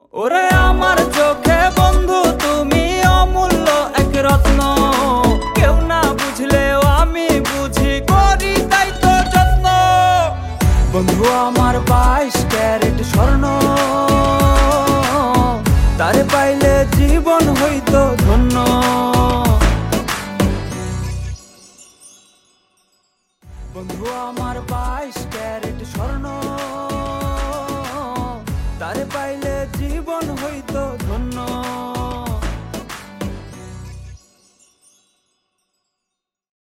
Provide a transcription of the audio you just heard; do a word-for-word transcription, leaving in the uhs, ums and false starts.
ওরে আমার চোখে বন্ধু তুমি অমূল্য এক রত্ন, কেউ না বুঝলেও আমি বুঝি, করি তাই তো যত্ন। বন্ধু আমার বাইশ ক্যারেট স্বর্ণ, তারে পাইলে জীবন হইতো ধন্য। বন্ধু আমার বাইশ ক্যারেট স্বর্ণ, তারে পাইলে